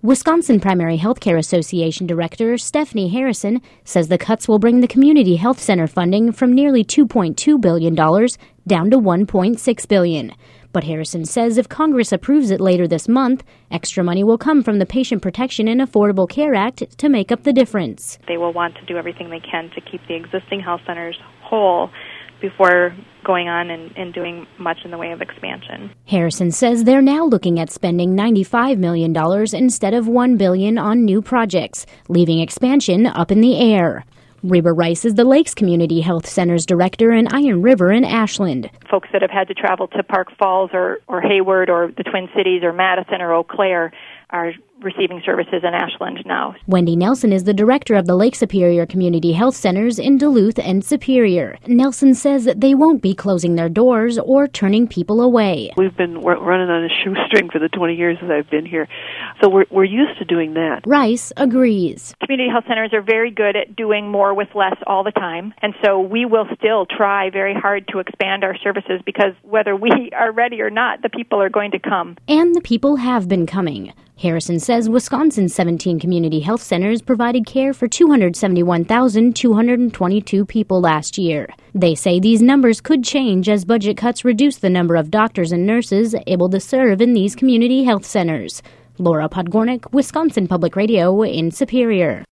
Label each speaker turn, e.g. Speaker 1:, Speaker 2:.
Speaker 1: Wisconsin Primary Healthcare Association Director Stephanie Harrison says the cuts will bring the community health center funding from nearly $2.2 billion down to $1.6 billion. But Harrison says if Congress approves it later this month, extra money will come from the Patient Protection and Affordable Care Act to make up the difference.
Speaker 2: They will want to do everything they can to keep the existing health centers whole before going on and doing much in the way of expansion.
Speaker 1: Harrison says they're now looking at spending $95 million instead of $1 billion on new projects, leaving expansion up in the air. Reba Rice is the Lakes Community Health Center's director in Iron River and Ashland.
Speaker 2: Folks that have had to travel to Park Falls or Hayward or the Twin Cities or Madison or Eau Claire are receiving services in Ashland now.
Speaker 1: Wendy Nelson is the director of the Lake Superior Community Health Centers in Duluth and Superior. Nelson says that they won't be closing their doors or turning people away.
Speaker 3: We've been running on a shoestring for the 20 years that I've been here, so we're used to doing that.
Speaker 1: Rice agrees.
Speaker 2: Community health centers are very good at doing more with less all the time, and so we will still try very hard to expand our services because whether we are ready or not, the people are going to come.
Speaker 1: And the people have been coming. Harrison says Wisconsin's 17 community health centers provided care for 271,222 people last year. They say these numbers could change as budget cuts reduce the number of doctors and nurses able to serve in these community health centers. Laura Podgornick, Wisconsin Public Radio in Superior.